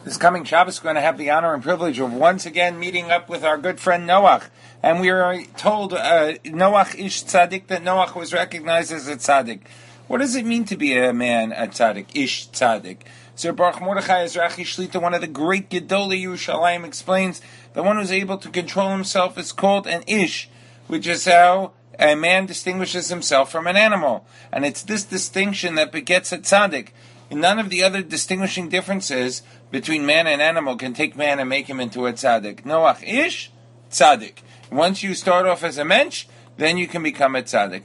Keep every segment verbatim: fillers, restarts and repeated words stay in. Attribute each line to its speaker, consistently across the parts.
Speaker 1: This coming Shabbos, we're going to have the honor and privilege of once again meeting up with our good friend Noach. And we are told, uh, Noach ish tzaddik, that Noach was recognized as a tzaddik. What does it mean to be a man, a tzaddik, ish tzaddik? Sir Baruch Mordechai Ezrachi Shlita, one of the great Gedolei Yerushalayim, explains that one who's able to control himself is called an ish, which is how a man distinguishes himself from an animal. And it's this distinction that begets a tzaddik. None of the other distinguishing differences between man and animal can take man and make him into a tzaddik. Noach ish, tzaddik. Once you start off as a mensch, then you can become a tzaddik.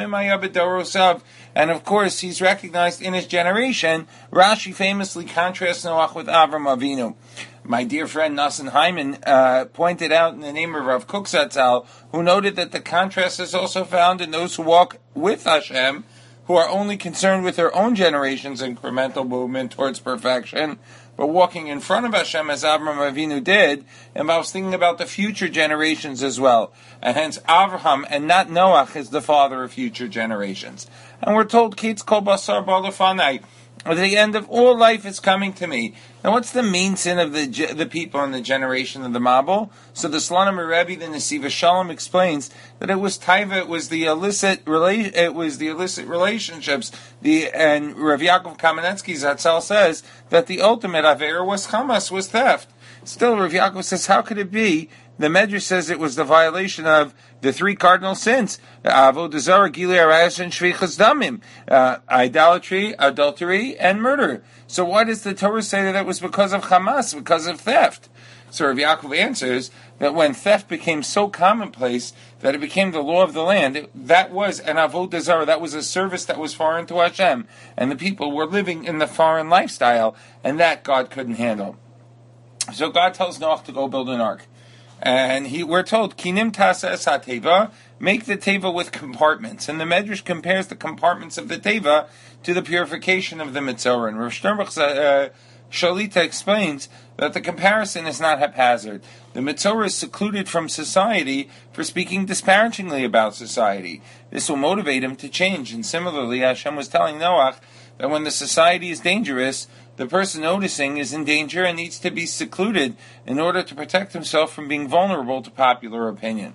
Speaker 1: And of course, he's recognized in his generation. Rashi famously contrasts Noach with Avram Avinu. My dear friend Nassim Hyman uh, pointed out in the name of Rav Kook Zatzal, who noted that the contrast is also found in those who walk with Hashem, who are only concerned with their own generation's incremental movement towards perfection, but walking in front of Hashem as Avraham Avinu did, involves thinking about the future generations as well. And hence Avraham and not Noach is the father of future generations. And we're told, Kitz kol basar ba'lefanai, at the end of all life is coming to me. Now, what's the main sin of the the people in the generation of the Mabul? So the Slonim Rebbe, the Nesiva Shalom, explains that it was taiva, it was the illicit rela- it was the illicit relationships. The and Rav Yaakov Kamenetsky Zatzal says that the ultimate avera was chamas, was theft. Still, Rav Yaakov says, how could it be? The Medrash says it was the violation of the three cardinal sins: avodah zarah, gilui arayos, and shvichas damim, uh, idolatry, adultery, and murder. So why does the Torah say that it was because of Hamas, because of theft? So Rav Yaakov answers that when theft became so commonplace that it became the law of the land, it, that was an avodah zarah, that was a service that was foreign to Hashem, and the people were living in the foreign lifestyle, and that God couldn't handle. So God tells Noach to go build an ark. And he, we're told, Kinim tasa es ha-teva, make the teva with compartments. And the Medrash compares the compartments of the teva to the purification of the Mitzorah. And Rav Sternbuch uh, Shalita explains that the comparison is not haphazard. The Mitzorah is secluded from society for speaking disparagingly about society. This will motivate him to change. And similarly, Hashem was telling Noach that when the society is dangerous, the person noticing is in danger and needs to be secluded in order to protect himself from being vulnerable to popular opinion.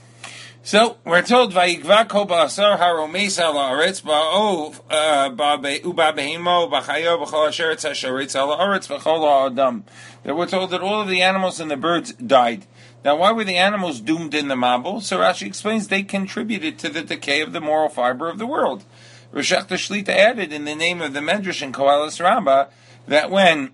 Speaker 1: So, we're told, Vayikva kol ba'asar haromeis al haaretz ba'ov u'ba'behemo b'chayo b'chol asher etz hasharetz al haaretz v'chol ha'adam. That we're told that all of the animals and the birds died. Now, why were the animals doomed in the Mabul? So Rashi explains they contributed to the decay of the moral fiber of the world. Rosh Shlita added in the name of the Medrash in Koheles Rabbah that when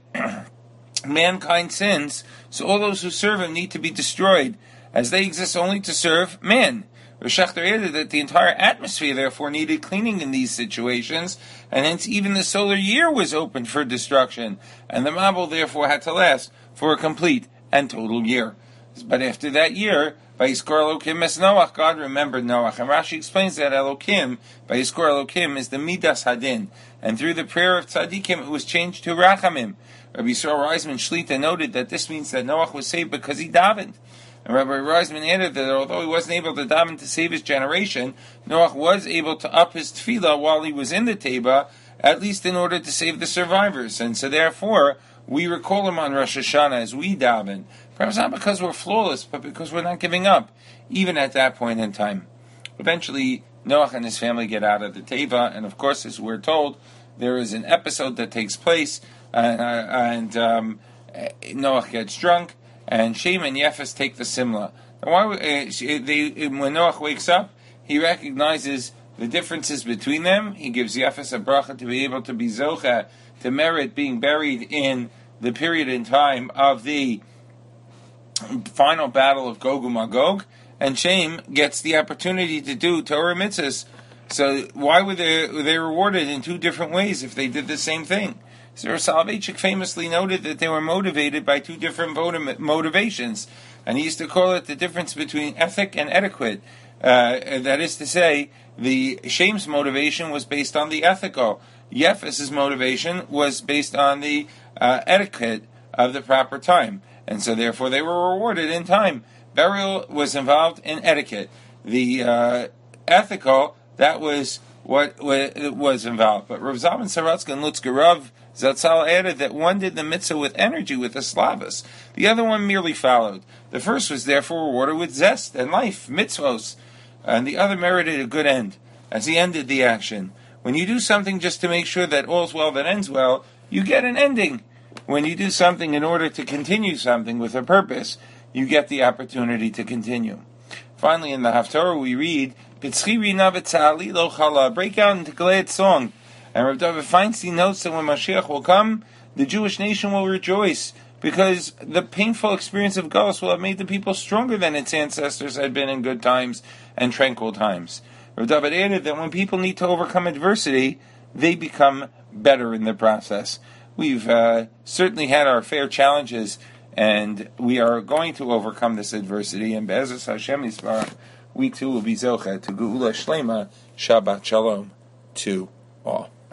Speaker 1: mankind sins, so all those who serve him need to be destroyed, as they exist only to serve man. Rosh added that the entire atmosphere therefore needed cleaning in these situations, and hence even the solar year was opened for destruction, and the Mabul therefore had to last for a complete and total year. But after that year, Vayiskor Elokim es Noach, God remembered Noach. And Rashi explains that Elokim, Vayiskor Elokim, is the Midas Hadin. And through the prayer of Tzadikim, it was changed to Rachamim. Rabbi Yisrael Reisman Shlita noted that this means that Noach was saved because he davened. And Rabbi Reisman added that although he wasn't able to daven to save his generation, Noach was able to up his tefillah while he was in the Teva, at least in order to save the survivors. And so therefore, we recall him on Rosh Hashanah as we daven. Perhaps not because we're flawless, but because we're not giving up, even at that point in time. Eventually, Noach and his family get out of the Teva, and of course, as we're told, there is an episode that takes place, uh, and um, Noach gets drunk, and Shem and Yefes take the Simla. Now, why, uh, they, when Noach wakes up, he recognizes the differences between them. He gives Yefes a bracha to be able to be zocha, to merit being buried in the period in time of the final battle of Gog and Magog, and Shem gets the opportunity to do Torah mitzvahs. So why were they, were they rewarded in two different ways if they did the same thing? So Soloveitchik famously noted that they were motivated by two different motivations, and he used to call it the difference between ethic and etiquette. Uh, that is to say, the Shem's motivation was based on the ethical. Yefes's motivation was based on the uh, etiquette of the proper time. And so therefore they were rewarded in time. Burial was involved in etiquette. The uh, ethical, that was what was involved. But Rav Zalman Saratsky and Lutzker Rav Zatzal added that one did the mitzvah with energy, with a slavas. The other one merely followed. The first was therefore rewarded with zest and life, mitzvos, and the other merited a good end, as he ended the action. When you do something just to make sure that all's well that ends well, you get an ending. When you do something in order to continue something with a purpose, you get the opportunity to continue. Finally, in the Haftarah we read, break out into glad song. And Rav David Feinstein notes that when Mashiach will come, the Jewish nation will rejoice, because the painful experience of Galus will have made the people stronger than its ancestors had been in good times and tranquil times. Rav David added that when people need to overcome adversity, they become better in the process. We've uh, certainly had our fair challenges, and we are going to overcome this adversity. And Be'ezus Hashem Yisbarach, we too will be Zocheh to Geula Shlema. Shabbat Shalom to all.